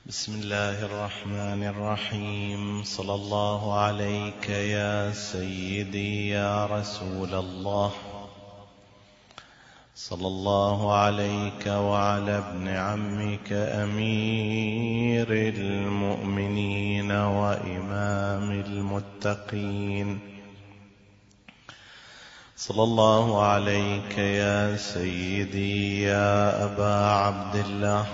بسم الله الرحمن الرحيم. صلى الله عليك يا سيدي يا رسول الله، صلى الله عليك وعلى ابن عمك أمير المؤمنين وإمام المتقين، صلى الله عليك يا سيدي يا أبا عبد الله.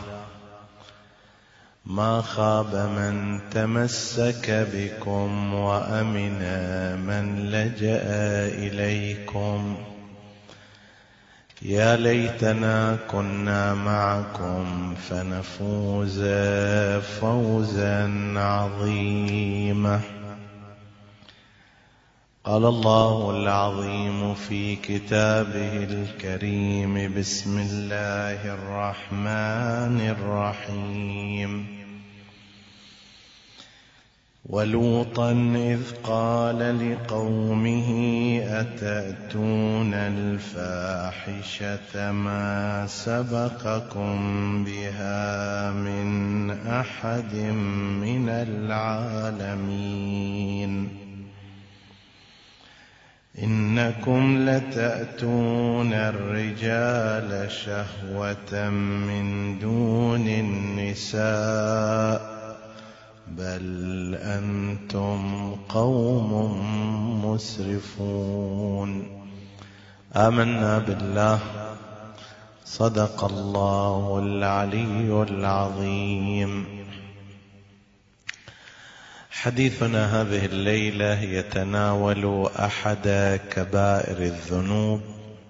ما خاب من تمسك بكم وأمن من لجأ إليكم. يا ليتنا كنا معكم فنفوز فوزا عظيما. قال الله العظيم في كتابه الكريم: بسم الله الرحمن الرحيم. ولوطا إذ قال لقومه أتأتون الفاحشة ما سبقكم بها من أحد من العالمين. إنكم لتأتون الرجال شهوة من دون النساء بل أنتم قوم مسرفون. آمنا بالله. صدق الله العلي العظيم. حديثنا هذه الليلة يتناول أحد كبائر الذنوب،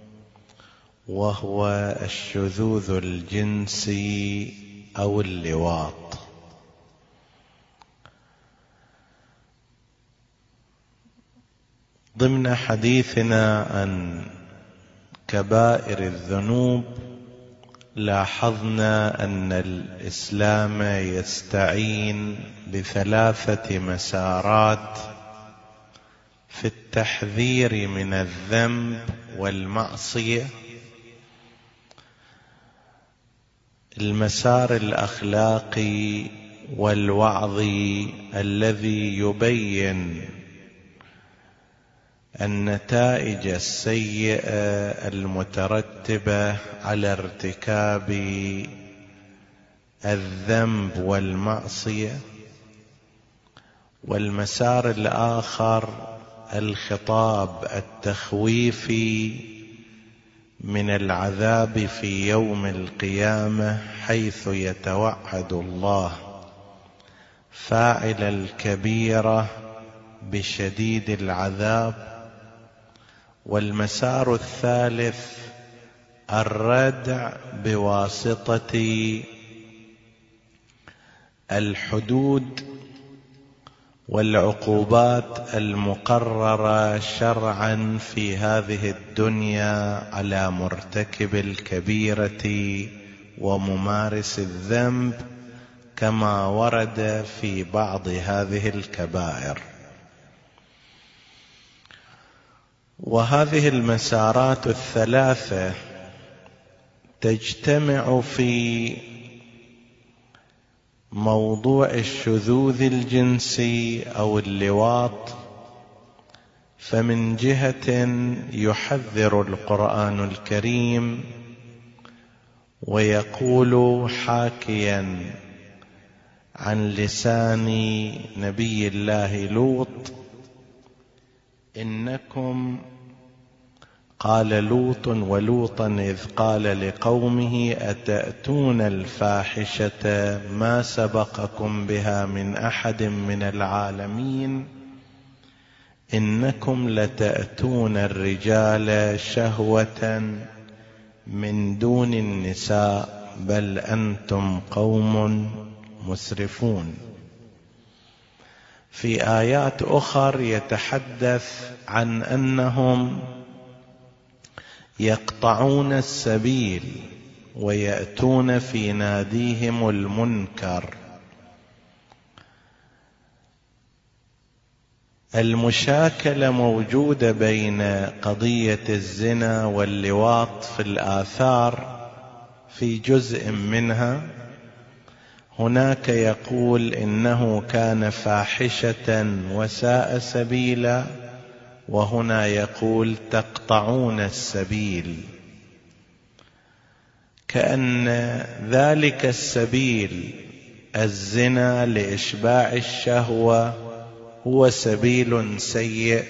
وهو الشذوذ الجنسي أو اللواط. ضمن حديثنا عن كبائر الذنوب لاحظنا أن الإسلام يستعين بثلاثة مسارات في التحذير من الذنب والمعصية: المسار الأخلاقي والوعظي الذي يبين النتائج السيئة المترتبة على ارتكاب الذنب والمعصية، والمسار الآخر الخطاب التخويفي من العذاب في يوم القيامة، حيث يتوعد الله فاعل الكبيرة بشديد العذاب. والمسار الثالث الردع بواسطة الحدود والعقوبات المقررة شرعا في هذه الدنيا على مرتكب الكبيرة وممارس الذنب، كما ورد في بعض هذه الكبائر. وهذه المسارات الثلاثة تجتمع في موضوع الشذوذ الجنسي أو اللواط. فمن جهة يحذر القرآن الكريم ويقول حاكيا عن لسان نبي الله لوط: إنكم، قال لوط ولوطا إذ قال لقومه أتأتون الفاحشة ما سبقكم بها من أحد من العالمين. إنكم لتأتون الرجال شهوة من دون النساء بل أنتم قوم مسرفون. في آيات أخر يتحدث عن أنهم يقطعون السبيل ويأتون في ناديهم المنكر. المشاكلة موجودة بين قضية الزنا واللواط في الآثار. في جزء منها هناك يقول إنه كان فاحشة وساء سبيلا، وهنا يقول تقطعون السبيل، كأن ذلك السبيل الزنا لإشباع الشهوة هو سبيل سيء،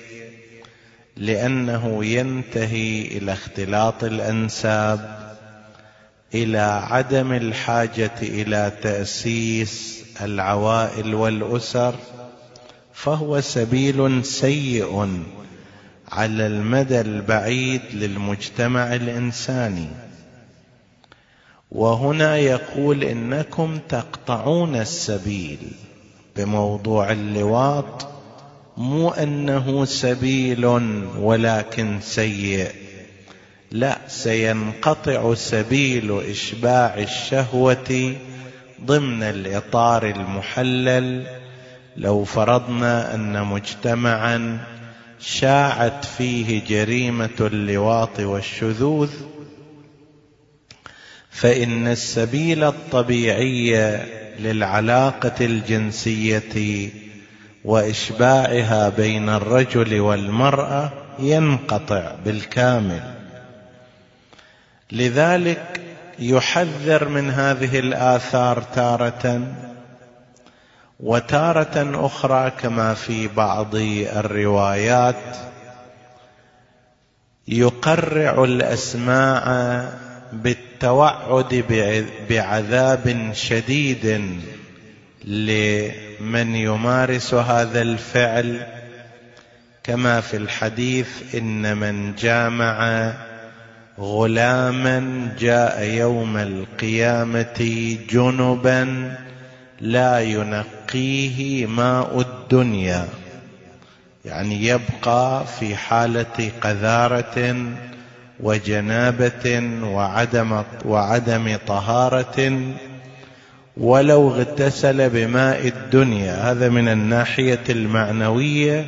لأنه ينتهي إلى اختلاط الأنساب، إلى عدم الحاجة إلى تأسيس العوائل والأسر، فهو سبيل سيء على المدى البعيد للمجتمع الإنساني. وهنا يقول إنكم تقطعون السبيل بموضوع اللواط، مو أنه سبيل ولكن سيء، لا، سينقطع سبيل إشباع الشهوة ضمن الإطار المحلل. لو فرضنا أن مجتمعا شاعت فيه جريمة اللواط والشذوذ، فإن السبيل الطبيعي للعلاقة الجنسية وإشباعها بين الرجل والمرأة ينقطع بالكامل. لذلك يحذر من هذه الآثار تارة، وتارة أخرى كما في بعض الروايات يقرع الأسماع بالتوعد بعذاب شديد لمن يمارس هذا الفعل، كما في الحديث إن من جامع غلاما جاء يوم القيامة جنبا لا ينقيه ماء الدنيا، يعني يبقى في حالة قذارة وجنابة وعدم طهارة ولو اغتسل بماء الدنيا. هذا من الناحية المعنوية،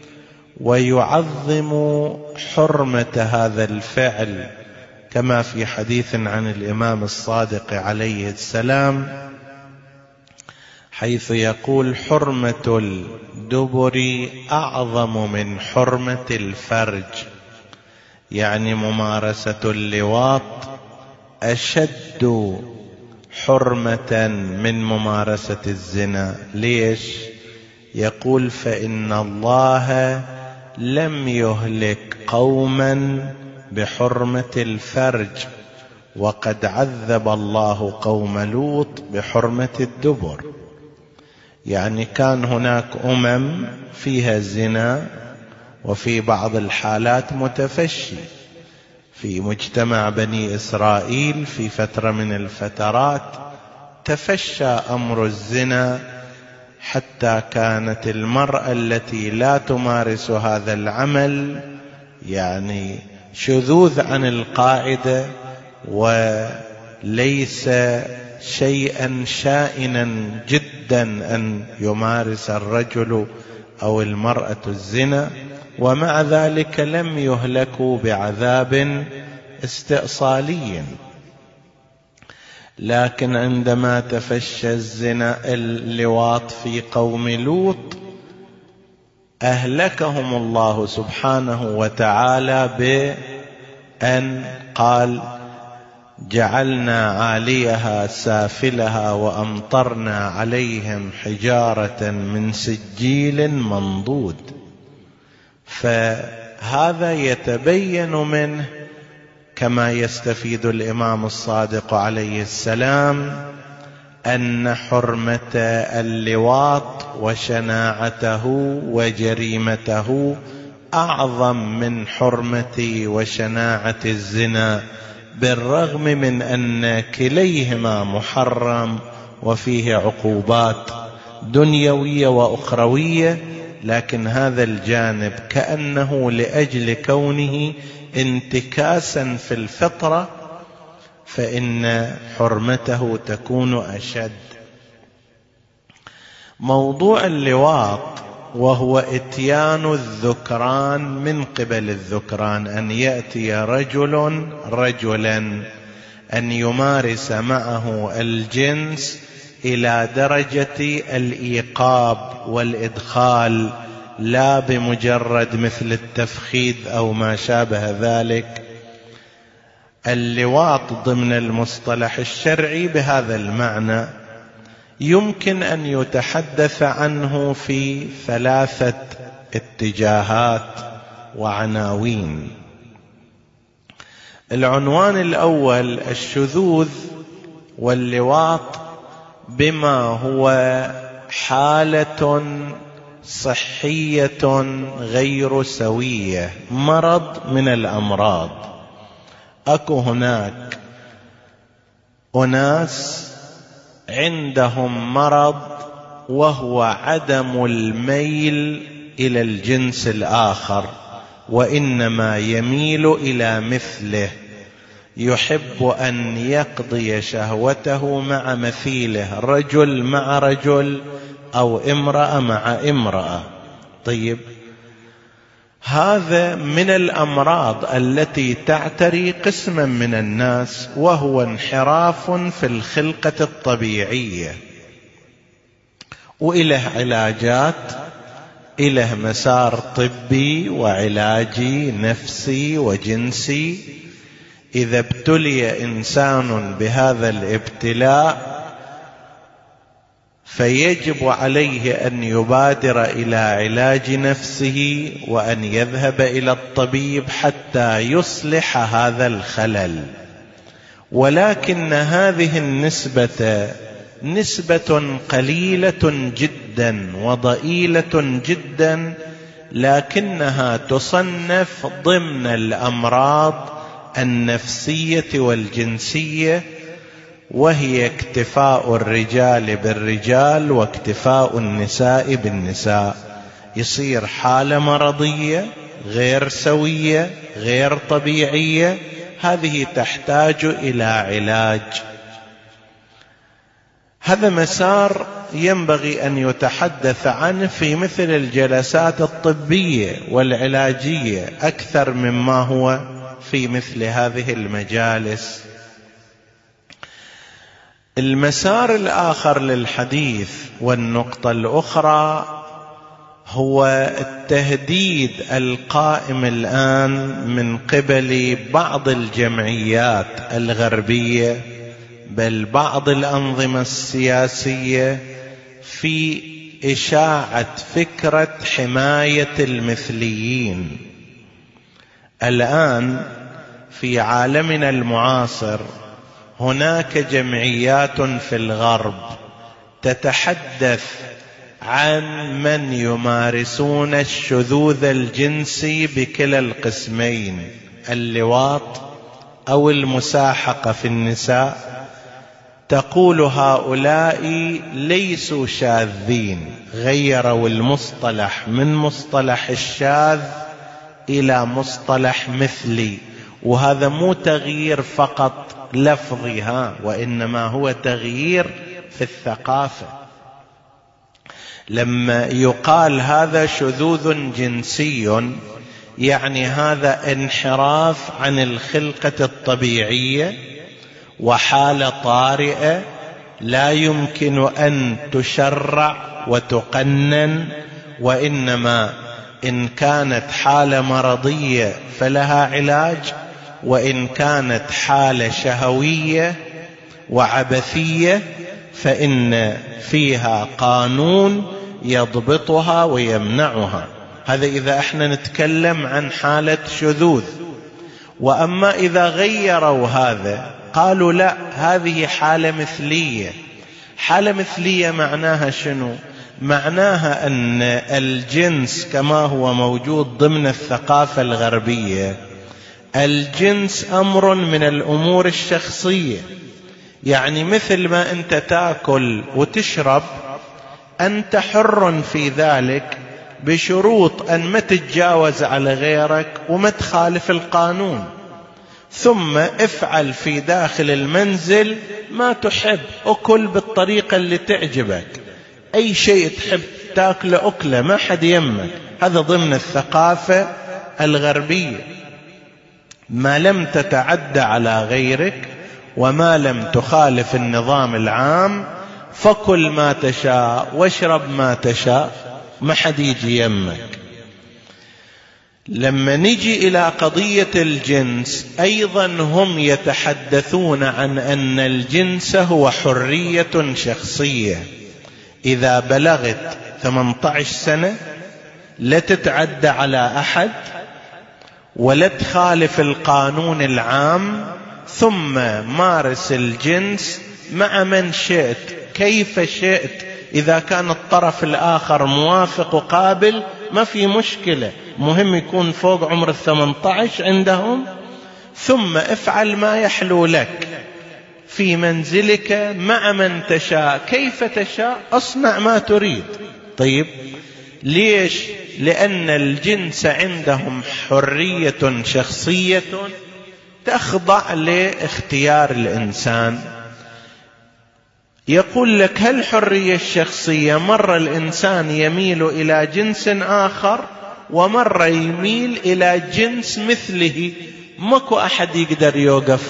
ويعظم حرمة هذا الفعل، كما في حديث عن الإمام الصادق عليه السلام حيث يقول حرمة الدبر أعظم من حرمة الفرج، يعني ممارسة اللواط أشد حرمة من ممارسة الزنا. ليش؟ يقول فإن الله لم يهلك قوما بحرمة الفرج، وقد عذب الله قوم لوط بحرمة الدبر. يعني كان هناك فيها زنا، وفي بعض الحالات متفشي. في مجتمع بني إسرائيل في فترة من الفترات تفشى أمر الزنا، حتى كانت المرأة التي لا تمارس هذا العمل يعني شذوذ عن القاعدة، وليس شيئا شائنا جدا أن يمارس الرجل أو المرأة الزنا، ومع ذلك لم يهلكوا بعذاب استئصالي. لكن عندما تفشى الزنا اللواط في قوم لوط أهلكهم الله سبحانه وتعالى بأن قال جعلنا عاليها سافلها وأمطرنا عليهم حجارة من سجيل منضود. فهذا يتبين منه كما يستفيد الإمام الصادق عليه السلام أن حرمة اللواط وشناعته وجريمته أعظم من حرمة وشناعة الزنا، بالرغم من أن كليهما محرم وفيه عقوبات دنيوية وأخروية، لكن هذا الجانب كأنه لأجل كونه انتكاسا في الفطرة فإن حرمته تكون أشد. موضوع اللواط وهو إتيان الذكران من قبل الذكران، أن يأتي رجلا أن يمارس معه الجنس إلى درجة الإيقاب والإدخال، لا بمجرد مثل التفخيذ أو ما شابه ذلك. اللواط ضمن المصطلح الشرعي بهذا المعنى يمكن أن يتحدث عنه في 3 اتجاهات وعناوين. العنوان الأول الشذوذ واللواط بما هو حالة صحية غير سوية، مرض من الأمراض. أكو هناك أناس عندهم مرض وهو عدم الميل إلى الجنس الآخر، وإنما يميل إلى مثله، يحب أن يقضي شهوته مع مثيله، رجل مع رجل أو امرأة مع امرأة. طيب، هذا من الأمراض التي تعتري قسما من الناس، وهو انحراف في الخلقة الطبيعية، وإله علاجات، إله مسار طبي وعلاجي نفسي وجنسي. إذا ابتلي إنسان بهذا الابتلاء فيجب عليه أن يبادر إلى علاج نفسه، وأن يذهب إلى الطبيب حتى يصلح هذا الخلل. ولكن هذه النسبة نسبة قليلة جدا وضئيلة جدا، لكنها تصنف ضمن الأمراض النفسية والجنسية، وهي اكتفاء الرجال بالرجال واكتفاء النساء بالنساء. يصير حالة مرضية غير سوية غير طبيعية، هذه تحتاج إلى علاج. هذا مسار ينبغي أن يتحدث عنه في مثل الجلسات الطبية والعلاجية أكثر مما هو في مثل هذه المجالس. المسار الآخر للحديث والنقطة الأخرى هو التهديد القائم الآن من قبل بعض الجمعيات الغربية، بل بعض الأنظمة السياسية، في إشاعة فكرة حماية المثليين. الآن في عالمنا المعاصر هناك جمعيات في الغرب تتحدث عن من يمارسون الشذوذ الجنسي بكلا القسمين، اللواط أو المساحقة في النساء. تقول هؤلاء ليسوا شاذين، غيروا المصطلح من مصطلح الشاذ إلى مصطلح مثلي، وهذا مو تغيير فقط لفظي وإنما هو تغيير في الثقافة. لما يقال هذا شذوذ جنسي، يعني هذا انحراف عن الخلقة الطبيعية وحالة طارئة لا يمكن أن تشرع وتقنن، وإنما إن كانت حالة مرضية فلها علاج، وإن كانت حالة شهوية وعبثية فإن فيها قانون يضبطها ويمنعها. هذا إذا احنا نتكلم عن حالة شذوذ. وأما إذا غيروا هذا قالوا لا، هذه حالة مثلية. حالة مثلية معناها شنو؟ معناها أن الجنس كما هو موجود ضمن الثقافة الغربية، الجنس أمر من الأمور الشخصية. يعني مثل ما أنت تأكل وتشرب، أنت حر في ذلك بشروط أن ما تتجاوز على غيرك وما تخالف القانون. ثم افعل في داخل المنزل ما تحب، أكل بالطريقة اللي تعجبك، أي شيء تحب تاكله أكله، ما حد يمك. هذا ضمن الثقافة الغربية، ما لم تتعدى على غيرك وما لم تخالف النظام العام فكل ما تشاء واشرب ما تشاء، ما حد يجي يمك. لما نجي إلى قضية الجنس أيضا هم يتحدثون عن أن الجنس هو حرية شخصية. إذا بلغت 18 سنة لا تتعدى على أحد ولا تخالف القانون العام، ثم مارس الجنس مع من شئت كيف شئت. إذا كان الطرف الآخر موافق وقابل ما في مشكلة، مهم يكون فوق عمر 18 عندهم. ثم افعل ما يحلو لك في منزلك مع من تشاء كيف تشاء، اصنع ما تريد. طيب ليش؟ لأن الجنس عندهم حرية شخصية تخضع لاختيار الإنسان. يقول لك هالحرية الشخصية مرة الإنسان يميل إلى جنس آخر ومرة يميل إلى جنس مثله، ماكو أحد يقدر يوقف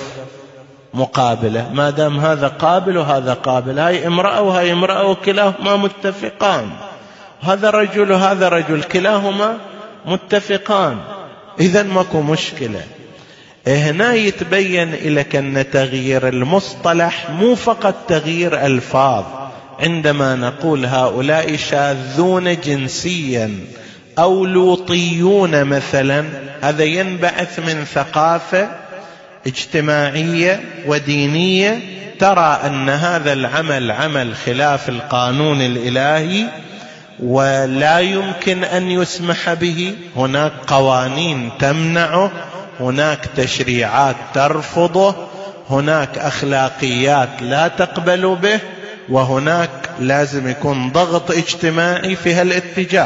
مقابلة ما دام هذا قابل وهذا قابل، هاي امرأة وهاي امرأة وكلاهما متفقان، هذا رجل وهذا رجل كلاهما متفقان، إذن ماكو مشكلة. هنا يتبين لك أن تغيير المصطلح مو فقط تغيير ألفاظ. عندما نقول هؤلاء شاذون جنسيا أو لوطيون مثلا، هذا ينبعث من ثقافة اجتماعية ودينية ترى أن هذا العمل عمل خلاف القانون الإلهي ولا يمكن أن يسمح به. هناك قوانين تمنعه، هناك تشريعات ترفضه، هناك أخلاقيات لا تقبل به، وهناك لازم يكون ضغط اجتماعي في هالاتجاه.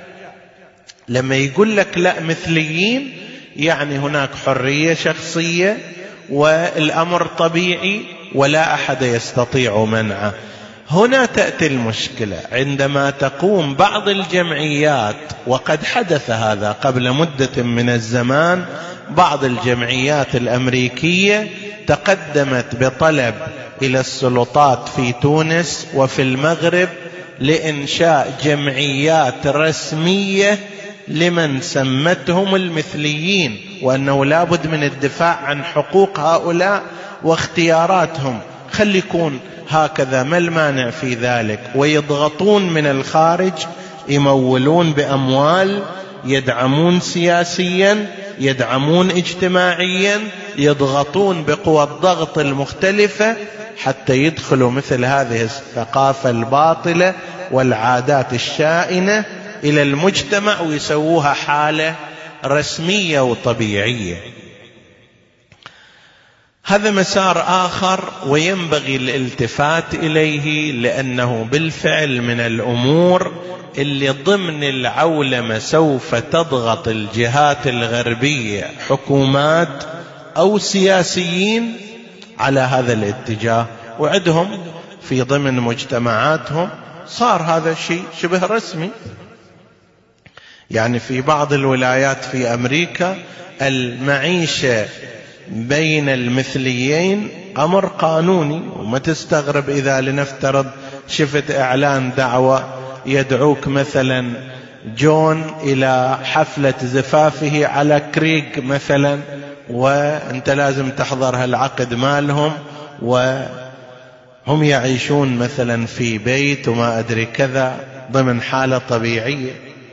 لما يقول لك لا مثليين يعني هناك حرية شخصية والأمر طبيعي ولا أحد يستطيع منعه. هنا تأتي المشكلة عندما تقوم بعض الجمعيات، وقد حدث هذا قبل مدة من الزمان، بعض الجمعيات الأمريكية تقدمت بطلب إلى السلطات في تونس وفي المغرب لإنشاء جمعيات رسمية لمن سمتهم المثليين، وأنه لابد من الدفاع عن حقوق هؤلاء واختياراتهم. خلي يكون هكذا، ما المانع في ذلك؟ ويضغطون من الخارج، يمولون بأموال، يدعمون سياسيا، يدعمون اجتماعيا، يضغطون بقوى الضغط المختلفة حتى يدخلوا مثل هذه الثقافة الباطلة والعادات الشائنة إلى المجتمع ويسووها حالة رسمية وطبيعية. هذا مسار آخر وينبغي الالتفات إليه، لأنه بالفعل من الأمور اللي ضمن العولمة سوف تضغط الجهات الغربية، حكومات أو سياسيين، على هذا الاتجاه. وعندهم في ضمن مجتمعاتهم صار هذا الشيء شبه رسمي. يعني في بعض الولايات في أمريكا المعيشة بين المثليين أمر قانوني، وما تستغرب إذا لنفترض شفت إعلان دعوة يدعوك مثلا جون إلى حفلة زفافه على كريك مثلا، وأنت لازم تحضر هالعقد مالهم، وهم يعيشون مثلا في بيت وما أدري كذا ضمن حالة طبيعية.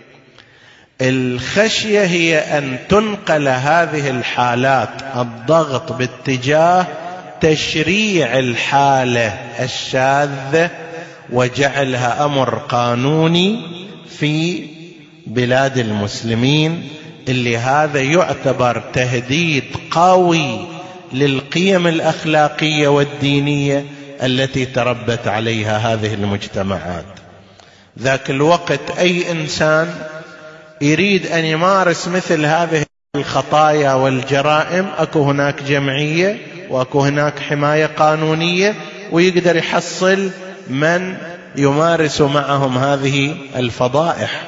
الخشية هي أن تنقل هذه الحالات الضغط باتجاه تشريع الحالة الشاذة وجعلها أمر قانوني في بلاد المسلمين، اللي هذا يعتبر تهديد قوي للقيم الأخلاقية والدينية التي تربت عليها هذه المجتمعات. ذاك الوقت أي إنسان يريد أن يمارس مثل هذه الخطايا والجرائم، أكو هناك جمعية وأكو هناك حماية قانونية، ويقدر يحصل من يمارس معهم هذه الفضائح.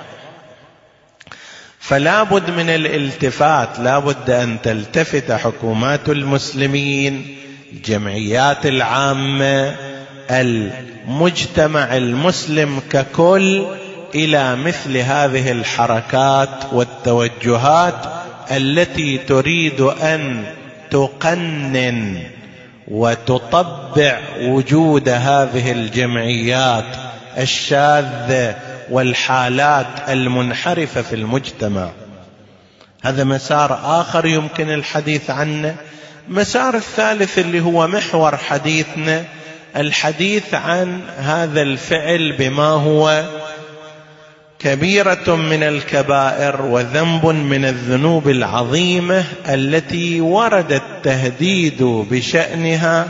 فلا بد من الالتفات، لا بد أن تلتفت حكومات المسلمين، الجمعيات العامة، المجتمع المسلم ككل إلى مثل هذه الحركات والتوجهات التي تريد أن تقنن وتطبع وجود هذه الجمعيات الشاذة والحالات المنحرفة في المجتمع. هذا مسار آخر يمكن الحديث عنه. مسار الثالث اللي هو محور حديثنا، الحديث عن هذا الفعل بما هو كبيرة من الكبائر وذنب من الذنوب العظيمة التي ورد التهديد بشأنها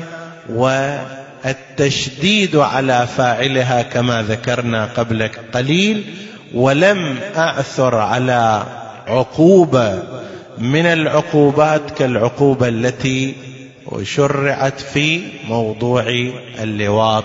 والتشديد على فاعلها كما ذكرنا قبل قليل، ولم أعثر على عقوبة من العقوبات كالعقوبة التي شرعت في موضوع اللواط،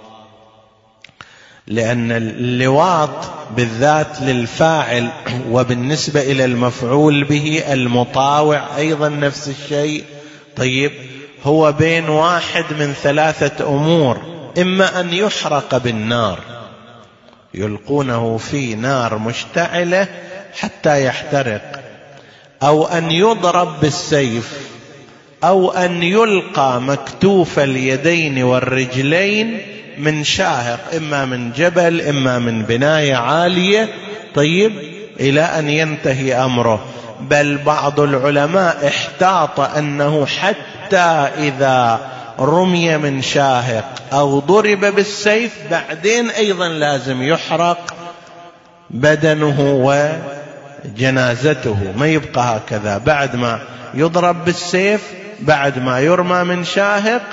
لأن اللواط بالذات للفاعل وبالنسبة إلى المفعول به المطاوع أيضا نفس الشيء. طيب، هو بين واحد من ثلاثة أمور: إما أن يحرق بالنار، يلقونه في نار مشتعلة حتى يحترق، أو أن يضرب بالسيف، أو أن يلقى مكتوف اليدين والرجلين من شاهق، إما من جبل إما من بناية عالية، طيب، إلى أن ينتهي أمره. بل بعض العلماء احتاط أنه حتى إذا رمي من شاهق أو ضرب بالسيف بعدين أيضا لازم يحرق بدنه وجنازته، ما يبقى هكذا. بعد ما يضرب بالسيف، بعد ما يرمى من شاهق،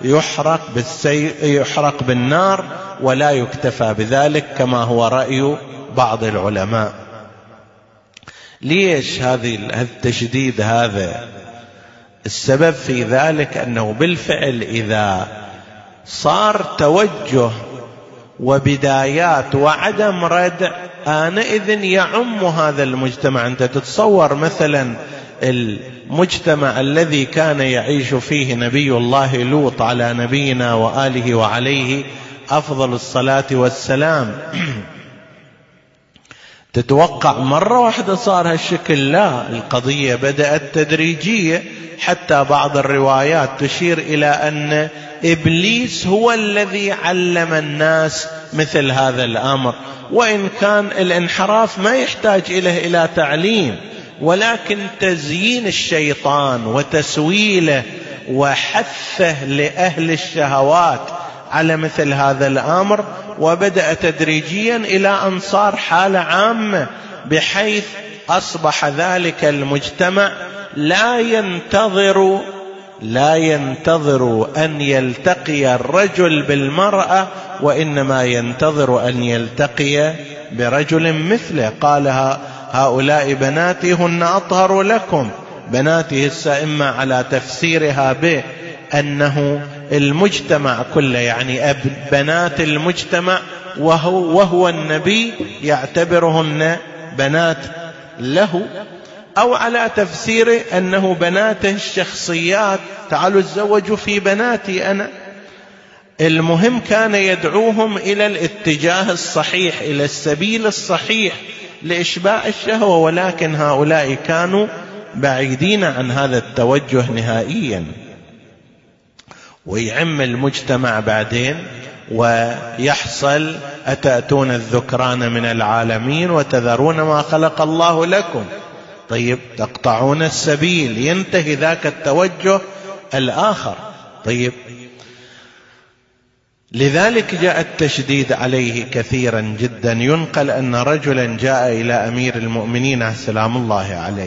يحرق بالنار، ولا يكتفى بذلك كما هو رأي بعض العلماء. ليش هذا التشديد؟ هذا السبب في ذلك أنه بالفعل إذا صار توجه وبدايات وعدم ردع، آنئذ يعم هذا المجتمع. أنت تتصور مثلا المجتمع الذي كان يعيش فيه نبي الله لوط على نبينا وآله وعليه أفضل الصلاة والسلام، تتوقع مرة واحدة صار هالشكل؟ لا، القضية بدأت تدريجية، حتى بعض الروايات تشير إلى أن إبليس هو الذي علم الناس مثل هذا الأمر، وإن كان الانحراف ما يحتاج إلى تعليم، ولكن تزيين الشيطان وتسويله وحثه لأهل الشهوات على مثل هذا الأمر، وبدأ تدريجيا إلى أن صار حالة عامة، بحيث أصبح ذلك المجتمع لا ينتظر أن يلتقي الرجل بالمرأة، وإنما ينتظر أن يلتقي برجل مثله. قال: هؤلاء بناتي هن أطهر لكم. بناتي هسه إما على تفسيرها بأنه المجتمع كله، يعني بنات المجتمع، وهو النبي يعتبرهن بنات له، أو على تفسيره أنه بناته الشخصيات، تعالوا تزوجوا في بناتي أنا. المهم كان يدعوهم إلى الاتجاه الصحيح، إلى السبيل الصحيح لإشباع الشهوة، ولكن هؤلاء كانوا بعيدين عن هذا التوجه نهائيا. ويعم المجتمع بعدين ويحصل: أتأتون الذكران من العالمين وتذرون ما خلق الله لكم. طيب، تقطعون السبيل، ينتهي ذاك التوجه الآخر. طيب، لذلك جاء التشديد عليه كثيرا جدا. ينقل أن رجلا جاء إلى أمير المؤمنين سلام الله عليه،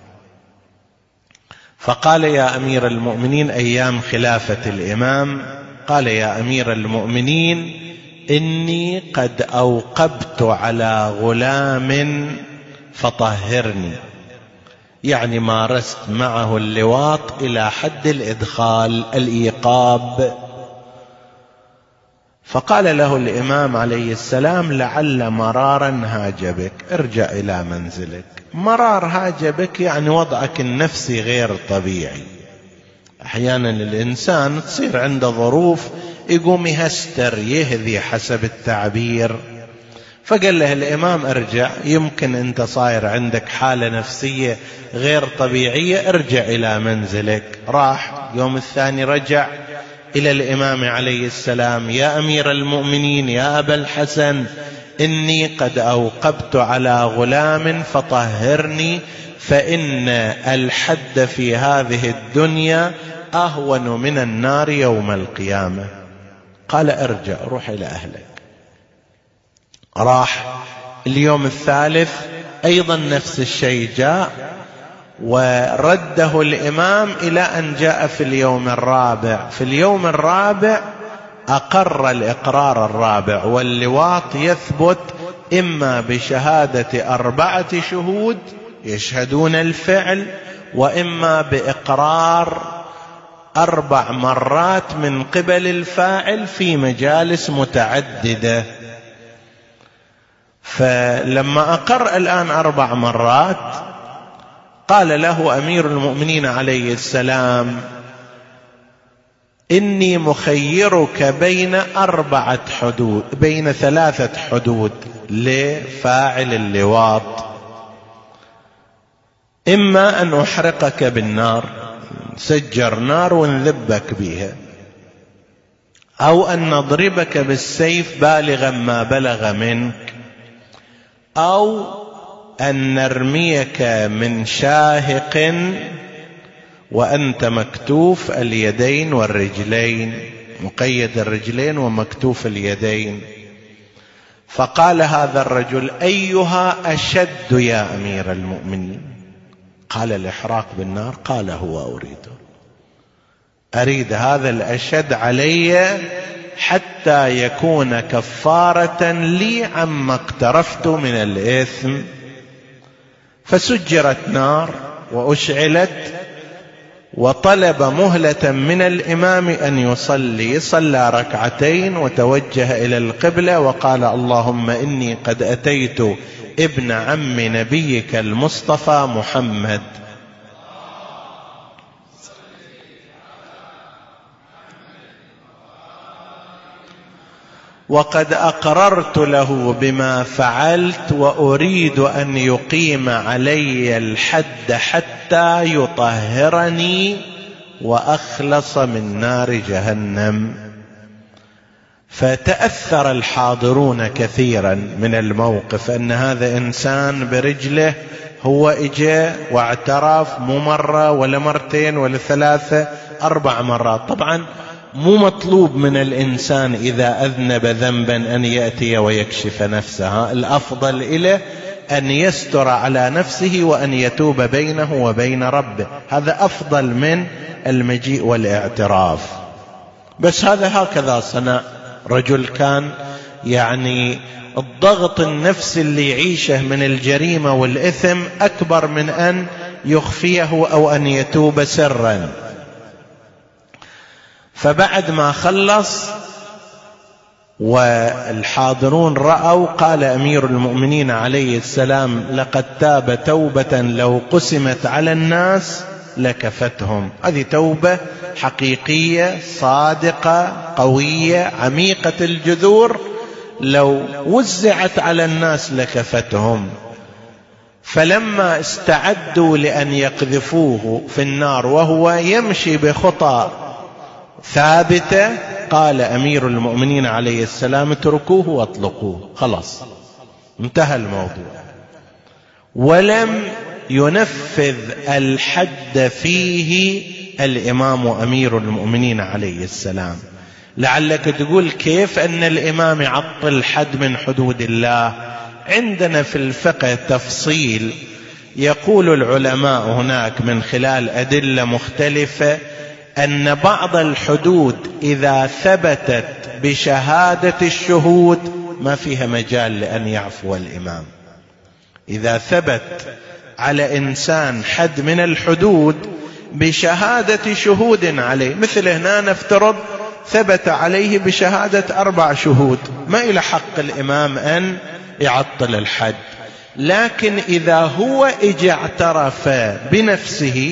فقال: يا أمير المؤمنين، أيام خلافة الإمام، قال: يا أمير المؤمنين، إني قد أوقبت على غلام فطهرني، يعني مارست معه اللواط إلى حد الإدخال، الإيقاب. فقال له الإمام عليه السلام: لعل مرارا هاجبك، ارجع إلى منزلك. مرار هاجبك يعني وضعك النفسي غير طبيعي، أحيانا الإنسان تصير عنده ظروف يقوم يهستر يهذي حسب التعبير، فقال له الإمام ارجع، يمكن أنت صاير عندك حالة نفسية غير طبيعية، ارجع إلى منزلك. راح يوم الثاني رجع إلى الإمام عليه السلام: يا أمير المؤمنين، يا أبا الحسن، إني قد أوقبت على غلام فطهرني، فإن الحد في هذه الدنيا أهون من النار يوم القيامة. قال ارجع، روح إلى أهلك. راح اليوم الثالث أيضا نفس الشيء جاء، ورده الإمام إلى أن جاء في اليوم الرابع. في اليوم الرابع أقر الإقرار الرابع، واللواط يثبت إما بشهادة 4 شهود يشهدون الفعل، وإما بإقرار 4 مرات من قبل الفاعل في مجالس متعددة. فلما أقر الآن 4 مرات قال له أمير المؤمنين عليه السلام: إني مخيرك بين 4 حدود، بين 3 حدود لفاعل اللواط: إما أن أحرقك بالنار، سجر نار ونذبك بها، أو أن نضربك بالسيف بالغا ما بلغ منك، أو أن نرميك من شاهق وأنت مكتوف اليدين والرجلين، مقيد الرجلين ومكتوف اليدين. فقال هذا الرجل: أيها أشد يا أمير المؤمنين؟ قال: الإحراق بالنار. قال: هو أريد هذا الأشد علي حتى يكون كفارة لي عما اقترفت من الإثم. فسجرت نار وأشعلت، وطلب مهلة من الإمام أن يصلي. صلى 2 ركعتين وتوجه إلى القبلة وقال: اللهم إني قد أتيت ابن عم نبيك المصطفى محمد، وقد أقررت له بما فعلت، وأريد أن يقيم علي الحد حتى يطهرني وأخلص من نار جهنم. فتأثر الحاضرون كثيرا من الموقف، أن هذا إنسان برجله، هو إجا واعترف مو مرة ولا مرتين ولا 3 4 مرات. طبعا مو مطلوب من الإنسان إذا أذنب ذنبا أن يأتي ويكشف نفسه، الأفضل إله أن يستر على نفسه وأن يتوب بينه وبين ربه، هذا أفضل من المجيء والاعتراف. بس هذا هكذا صنع رجل، كان يعني الضغط النفسي اللي يعيشه من الجريمة والإثم أكبر من أن يخفيه أو أن يتوب سرا. فبعد ما خلص والحاضرون رأوا، قال أمير المؤمنين عليه السلام: لقد تاب توبة لو قسمت على الناس لكفتهم. هذه توبة حقيقية صادقة قوية عميقة الجذور، لو وزعت على الناس لكفتهم. فلما استعدوا لأن يقذفوه في النار وهو يمشي بخطى ثابتة، قال أمير المؤمنين عليه السلام: اتركوه واطلقوه، خلاص انتهى الموضوع. ولم ينفذ الحد فيه الإمام أمير المؤمنين عليه السلام. لعلك تقول كيف أن الإمام يعطل الحد من حدود الله؟ عندنا في الفقه تفصيل، يقول العلماء هناك من خلال أدلة مختلفة أن بعض الحدود إذا ثبتت بشهادة الشهود ما فيها مجال لأن يعفو الإمام. إذا ثبت على إنسان حد من الحدود بشهادة شهود عليه، مثل هنا نفترض ثبت عليه بشهادة 4 شهود، ما إلى حق الإمام أن يعطل الحد. لكن إذا هو اعترف بنفسه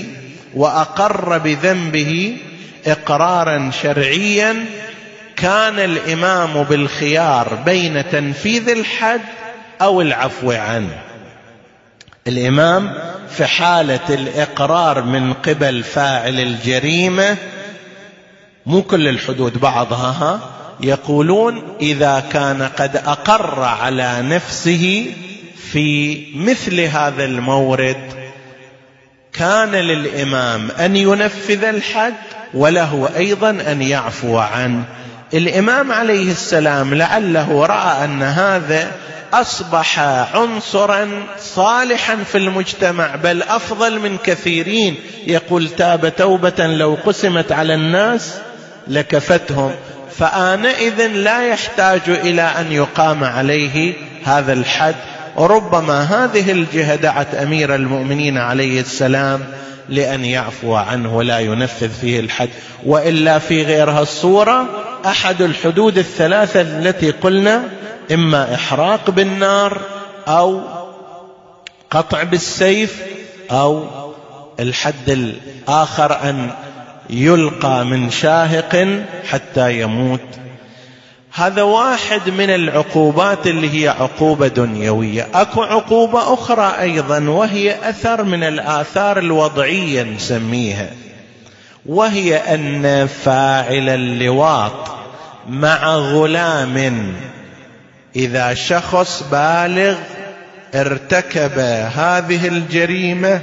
وأقر بذنبه إقرارا شرعيا، كان الإمام بالخيار بين تنفيذ الحد أو العفو عنه. الإمام في حالة الإقرار من قبل فاعل الجريمة، مو كل الحدود بعضها، يقولون إذا كان قد أقر على نفسه في مثل هذا المورد كان للإمام أن ينفذ الحد وله أيضا أن يعفو عنه. الإمام عليه السلام لعله رأى أن هذا أصبح عنصرا صالحا في المجتمع، بل أفضل من كثيرين، يقول تاب توبة لو قسمت على الناس لكفتهم، فآنئذ لا يحتاج إلى أن يقام عليه هذا الحد. وربما هذه الجهة دعت أمير المؤمنين عليه السلام لأن يعفو عنه ولا ينفذ فيه الحد، وإلا في غيرها الصورة أحد الحدود الثلاثة التي قلنا، إما إحراق بالنار أو قطع بالسيف أو الحد الآخر أن يلقى من شاهق حتى يموت. هذا واحد من العقوبات اللي هي عقوبة دنيوية. أكو عقوبة أخرى أيضا، وهي أثر من الآثار الوضعية نسميها، وهي أن فاعل اللواط مع غلام، إذا شخص بالغ ارتكب هذه الجريمة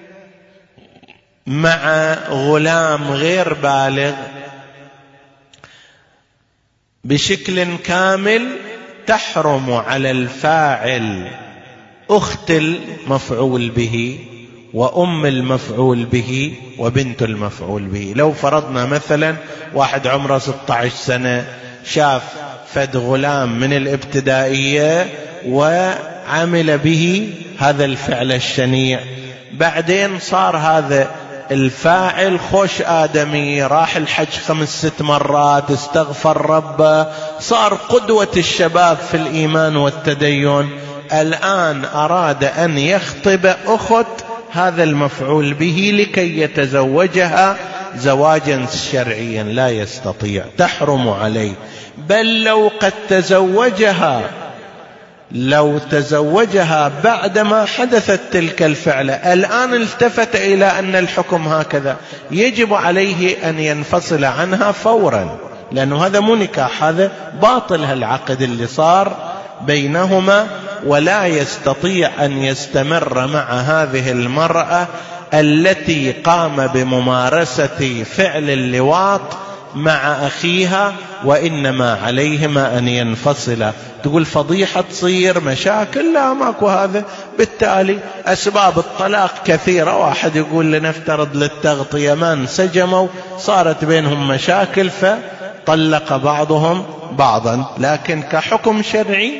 مع غلام غير بالغ بشكل كامل، تحرم على الفاعل أخت المفعول به وأم المفعول به وبنت المفعول به. لو فرضنا مثلا واحد عمره 16 سنة شاف فد غلام من الابتدائية وعمل به هذا الفعل الشنيع، بعدين صار هذا الفاعل خوش آدمي، راح الحج 5-6 مرات، استغفر ربه، صار قدوة الشباب في الإيمان والتدين، الآن أراد أن يخطب أخت هذا المفعول به لكي يتزوجها زواجا شرعيا، لا يستطيع، تحرم عليه. بل لو قد تزوجها بعدما حدثت تلك الفعلة، الآن التفت إلى أن الحكم هكذا، يجب عليه أن ينفصل عنها فورا، لأنه هذا مو نكاح، هذا باطل العقد اللي صار بينهما، ولا يستطيع أن يستمر مع هذه المرأة التي قام بممارسة فعل اللواط مع أخيها، وإنما عليهما أن ينفصلا. تقول فضيحة تصير مشاكل؟ لا، ماكو هذا. بالتالي أسباب الطلاق كثيرة، واحد يقول لنفترض للتغطية ما انسجموا، صارت بينهم مشاكل فطلق بعضهم بعضا، لكن كحكم شرعي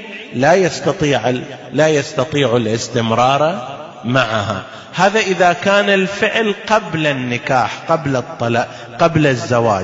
لا يستطيع الاستمرار معها. هذا إذا كان الفعل قبل النكاح، قبل الطلاق، قبل الزواج.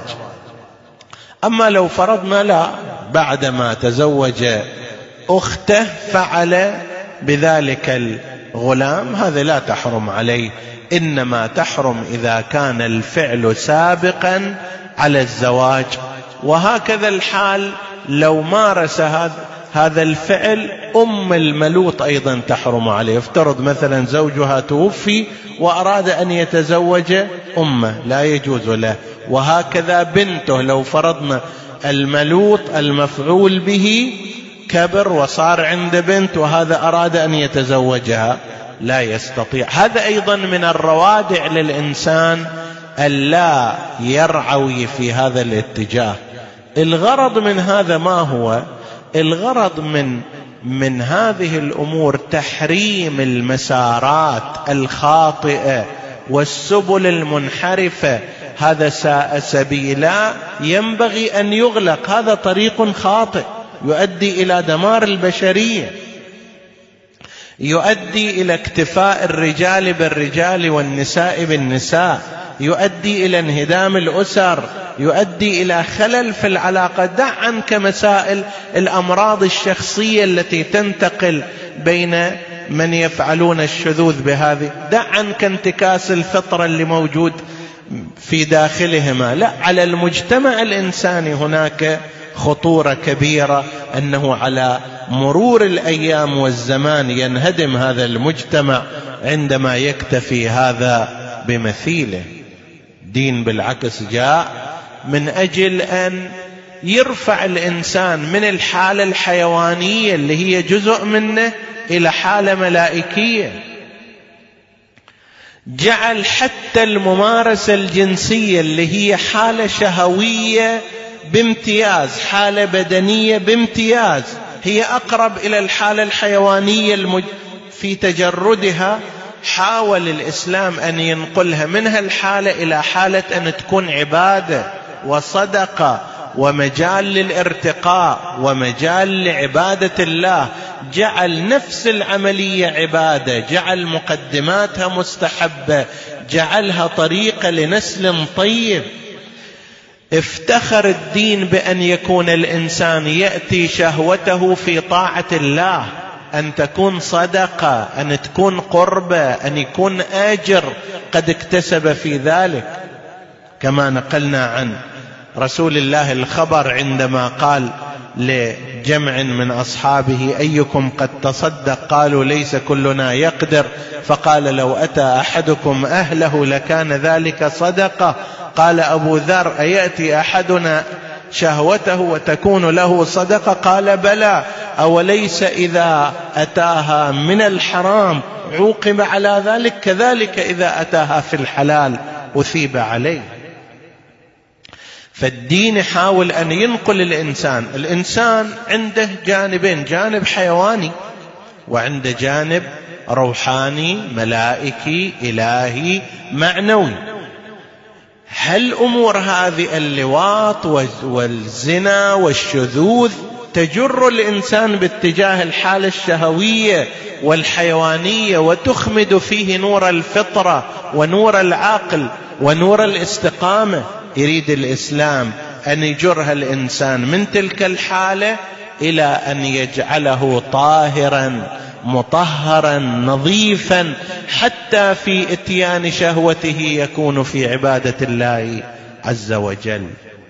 أما لو فرضنا لا، بعدما تزوج أخته فعل بذلك الغلام، هذا لا تحرم عليه، إنما تحرم إذا كان الفعل سابقا على الزواج. وهكذا الحال لو مارس هذا الفعل أم الملوط أيضا تحرم عليه. افترض مثلا زوجها توفي وأراد أن يتزوج أمه، لا يجوز له. وهكذا بنته، لو فرضنا الملوط المفعول به كبر وصار عند بنت وهذا أراد أن يتزوجها، لا يستطيع. هذا أيضا من الروادع للإنسان ألا يرعوي في هذا الاتجاه. الغرض من هذا ما هو؟ الغرض من هذه الأمور تحريم المسارات الخاطئة والسبل المنحرفة. هذا سبيلا ينبغي أن يغلق، هذا طريق خاطئ يؤدي إلى دمار البشرية، يؤدي إلى اكتفاء الرجال بالرجال والنساء بالنساء، يؤدي إلى انهدام الأسر، يؤدي إلى خلل في العلاقة. دع عنك مسائل الأمراض الشخصية التي تنتقل بين من يفعلون الشذوذ بهذه. دع عنك انتكاس الفطرة اللي موجود في داخلهما، لا، على المجتمع الإنساني هناك خطورة كبيرة، أنه على مرور الأيام والزمان ينهدم هذا المجتمع عندما يكتفي هذا بمثيله. دين بالعكس جاء من أجل أن يرفع الإنسان من الحالة الحيوانية اللي هي جزء منه إلى حالة ملائكية. جعل حتى الممارسة الجنسية اللي هي حالة شهوية بامتياز، حالة بدنية بامتياز، هي أقرب إلى الحالة الحيوانية في تجردها. حاول الإسلام أن ينقلها منها الحالة إلى حالة أن تكون عبادة وصدقة ومجال للارتقاء ومجال لعبادة الله. جعل نفس العملية عبادة، جعل مقدماتها مستحبة، جعلها طريقة لنسل طيب. افتخر الدين بأن يكون الإنسان يأتي شهوته في طاعة الله، أن تكون صدقة، أن تكون قربة، أن يكون أجر قد اكتسب في ذلك. كما نقلنا عن رسول الله الخبر عندما قال لجمع من أصحابه: أيكم قد تصدق؟ قالوا: ليس كلنا يقدر. فقال: لو أتى أحدكم أهله لكان ذلك صدقة. قال أبو ذر: أيأتي أحدنا شهوته وتكون له صدقة؟ قال: بلى. أوليس إذا أتاها من الحرام عوقب على ذلك؟ كذلك إذا أتاها في الحلال أثيب عليه. فالدين يحاول أن ينقل الإنسان عنده جانبين: جانب حيواني وعنده جانب روحاني ملائكي إلهي معنوي. هل أمور هذه اللواط والزنا والشذوذ تجر الإنسان باتجاه الحالة الشهوية والحيوانية وتخمد فيه نور الفطرة ونور العقل ونور الاستقامة؟ يريد الإسلام أن يجرها الإنسان من تلك الحالة إلى أن يجعله طاهرا مطهرا نظيفا، حتى في إتيان شهوته يكون في عبادة الله عز وجل.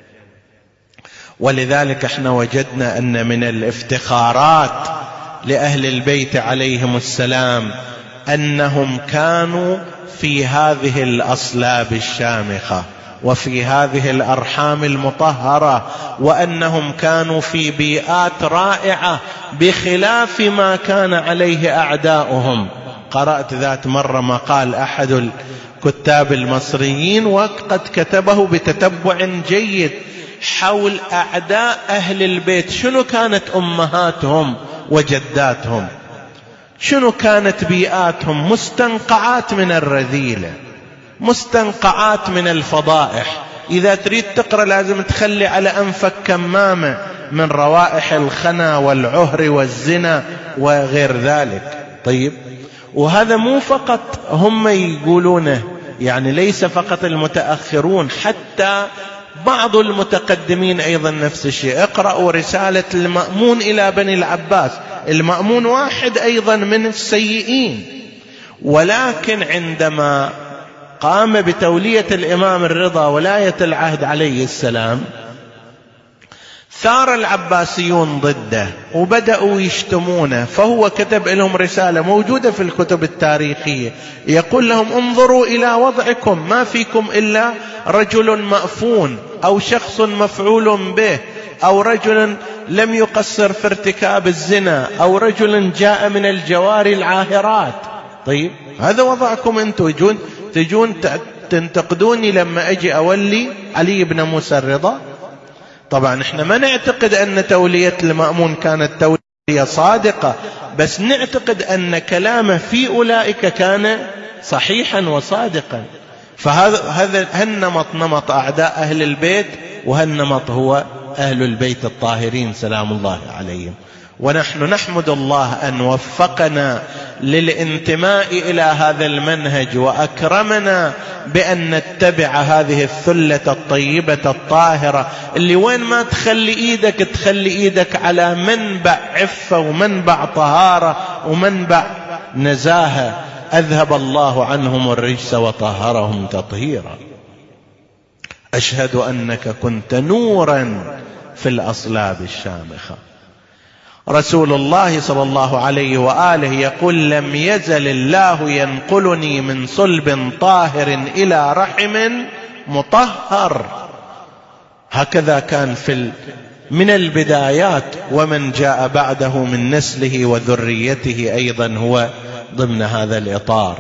ولذلك احنا وجدنا أن من الافتخارات لأهل البيت عليهم السلام أنهم كانوا في هذه الأصلاب الشامخة وفي هذه الأرحام المطهرة، وأنهم كانوا في بيئات رائعة بخلاف ما كان عليه أعداؤهم. قرأت ذات مرة مقال أحد الكتاب المصريين وقد كتبه بتتبع جيد حول أعداء أهل البيت، شنو كانت أمهاتهم وجداتهم، شنو كانت بيئاتهم، مستنقعات من الرذيلة، مستنقعات من الفضائح. إذا تريد تقرأ لازم تخلي على أنفك كمامة من روائح الخنا والعهر والزنا وغير ذلك. طيب، وهذا مو فقط هم يقولونه، يعني ليس فقط المتأخرون، حتى بعض المتقدمين أيضا نفس الشيء. اقرأوا رسالة المأمون إلى بني العباس، المأمون واحد أيضا من السيئين، ولكن عندما قام بتولية الإمام الرضا ولاية العهد عليه السلام ثار العباسيون ضده وبدأوا يشتمونه، فهو كتب لهم رسالة موجودة في الكتب التاريخية يقول لهم: انظروا إلى وضعكم، ما فيكم إلا رجل مأفون أو شخص مفعول به أو رجل لم يقصر في ارتكاب الزنا أو رجل جاء من الجواري العاهرات. طيب، هذا وضعكم أنتم، تجون تنتقدوني لما أجي أولي علي بن موسى الرضا. طبعا احنا ما نعتقد أن تولية المأمون كانت تولية صادقة، بس نعتقد أن كلامه في أولئك كان صحيحا وصادقا. فهذا هالنمط نمط أعداء أهل البيت، وهالنمط هو أهل البيت الطاهرين سلام الله عليهم. ونحن نحمد الله أن وفقنا للانتماء إلى هذا المنهج وأكرمنا بأن نتبع هذه الثلة الطيبة الطاهرة، اللي وين ما تخلي إيدك على منبع عفة ومنبع طهارة ومنبع نزاهة، أذهب الله عنهم الرجس وطهرهم تطهيرا. أشهد أنك كنت نورا في الأصلاب الشامخة. رسول الله صلى الله عليه وآله يقول: لم يزل الله ينقلني من صلب طاهر إلى رحم مطهر. هكذا كان من البدايات، ومن جاء بعده من نسله وذريته أيضا هو ضمن هذا الإطار.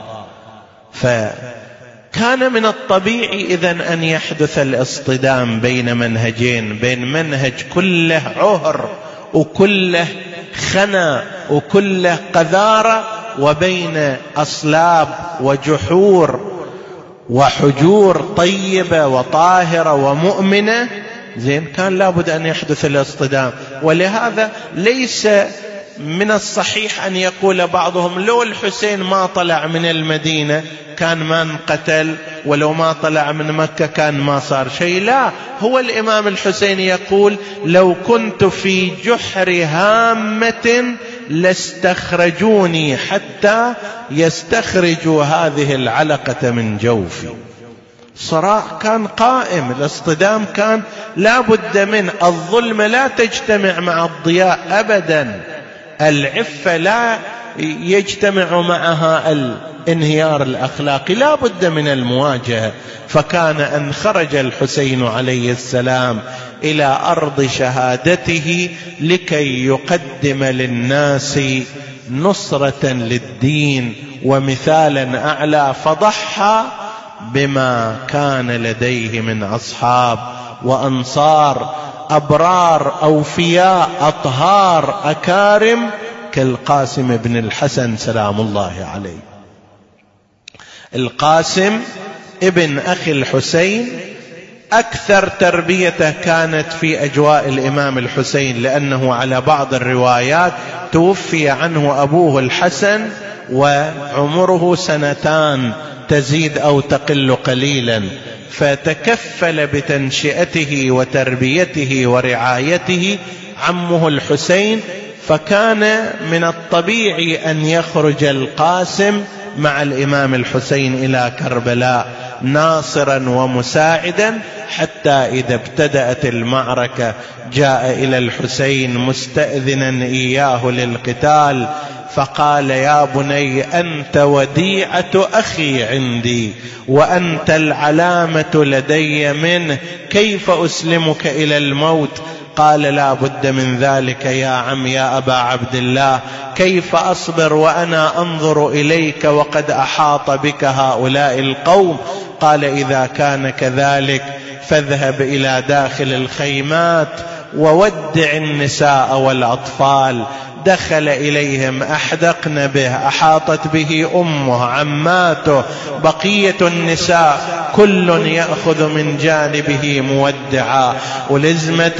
فكان من الطبيعي إذن أن يحدث الاصطدام بين منهجين، بين منهج كله عهر وكله خنا وكله قذارة، وبين أصلاب وجحور وحجور طيبة وطاهرة ومؤمنة. زين، كان لابد أن يحدث الاصطدام. ولهذا ليس من الصحيح أن يقول بعضهم: لو الحسين ما طلع من المدينة كان ما انقتل، ولو ما طلع من مكة كان ما صار شيء. لا، هو الإمام الحسين يقول: لو كنت في جحر هامة لاستخرجوني حتى يستخرجوا هذه العلقة من جوفي. صراع كان قائم، الاصطدام كان لا بد منه. الظلمة لا تجتمع مع الضياء أبدا، العفة لا يجتمع معها الانهيار الأخلاقي، لا بد من المواجهة. فكان أن خرج الحسين عليه السلام إلى أرض شهادته لكي يقدم للناس نصرة للدين ومثالا أعلى، فضحى بما كان لديه من أصحاب وأنصار أبرار أوفياء أطهار أكارم كالقاسم بن الحسن سلام الله عليه. القاسم ابن أخي الحسين أكثر تربيته كانت في أجواء الإمام الحسين، لأنه على بعض الروايات توفي عنه أبوه الحسن وعمره 2 تزيد أو تقل قليلا، فتكفل بتنشئته وتربيته ورعايته عمه الحسين. فكان من الطبيعي أن يخرج القاسم مع الإمام الحسين إلى كربلاء ناصرا ومساعدا، حتى إذا ابتدأت المعركة جاء إلى الحسين مستأذنا إياه للقتال، فقال: يا بني، أنت وديعة أخي عندي وأنت العلامة لدي منه، كيف أسلمك إلى الموت؟ قال: لا بد من ذلك يا عم يا أبا عبد الله، كيف أصبر وأنا أنظر إليك وقد أحاط بك هؤلاء القوم؟ قال: إذا كان كذلك فاذهب إلى داخل الخيمات وودع النساء والأطفال. دخل إليهم، أحدقن به، أحاطت به أمه، عماته، بقية النساء، كل يأخذ من جانبه مودعا. ولزمة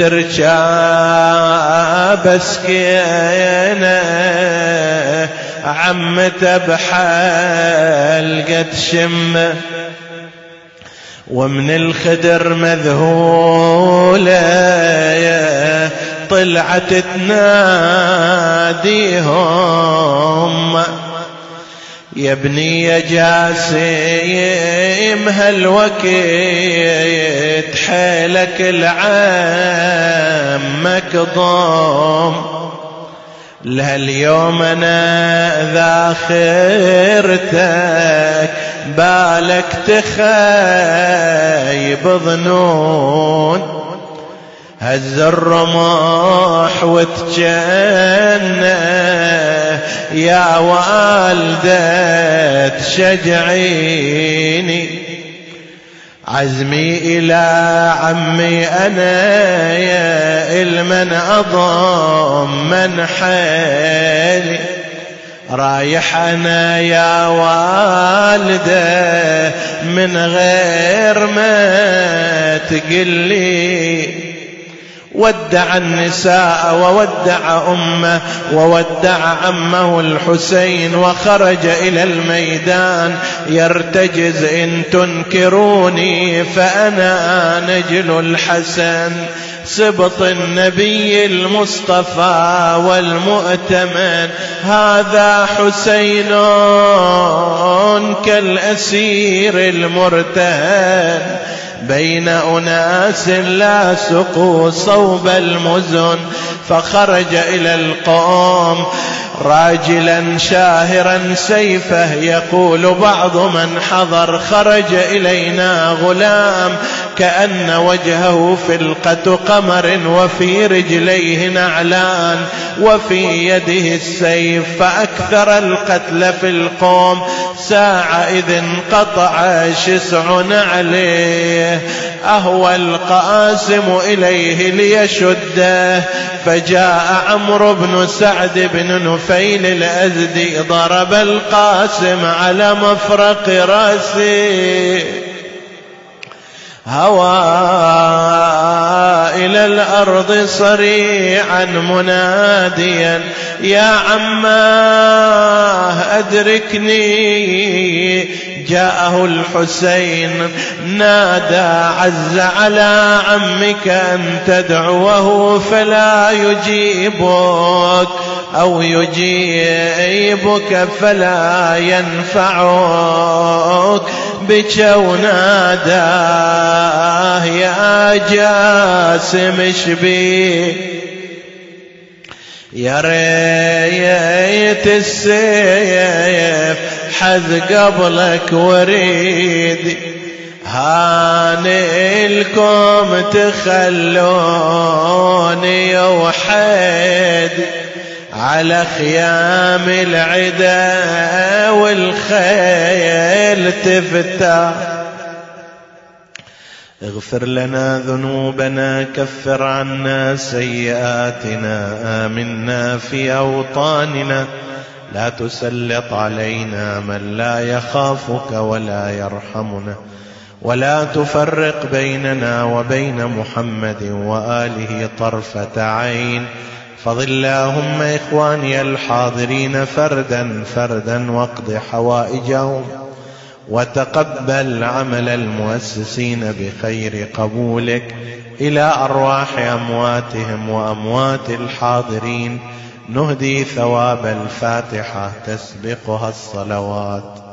رجاب سكينة عمته بحال قد شمه، ومن الخدر مذهولة طلعت تناديهم: يا ابني يا جاسم هالوقت حيلك العمك ضم، لهاليوم أنا ذاخرتك بالك تخيب ظنون. هز الرمح وتجنى يا والدة تشجعيني، عزمي إلى عمي أنا يا المن أضم من حالي، رايح أنا يا والدة من غير ما تقلي. ودع النساء وودع أمه وودع عمه الحسين، وخرج إلى الميدان يرتجز: إن تنكروني فأنا نجل الحسن، سبط النبي المصطفى والمؤتمن. هذا حسين كالأسير المرتهن بين أناس لاصقوا صوب المزن. فخرج إلى القوم راجلا شاهرا سيفه، يقول بعض من حضر: خرج إلينا غلام كأن وجهه فلقة قمر وفي رجليه نعلان وفي يده السيف، فأكثر القتل في القوم. ساعة إذ انقطع شسع عليه، أهوى القاسم إليه ليشده، فجاء عمرو بن سعد بن نفيل الأزدي ضرب القاسم على مفرق رأسه، هوى إلى الأرض صريعا مناديا: يا عماه أدركني. جاءه الحسين نادى: عز على عمك أن تدعوه فلا يجيبك، أو يجيبك فلا ينفعك. بكى وناداه: يا جاسم اشبي، يا ريت السيف حذ قبلك وريدي، هانئلكم تخلوني وحيدي على خيام العدا والخيل تفتح. اغفر لنا ذنوبنا، كفر عنا سيئاتنا، آمنا في أوطاننا، لا تسلط علينا من لا يخافك ولا يرحمنا، ولا تفرق بيننا وبين محمد وآله طرفة عين. فضل اللهم إخواني الحاضرين فردا فردا واقض حوائجهم، وتقبل عمل المؤسسين بخير قبولك إلى أرواح أمواتهم وأموات الحاضرين. نهدي ثواب الفاتحة تسبقها الصلوات.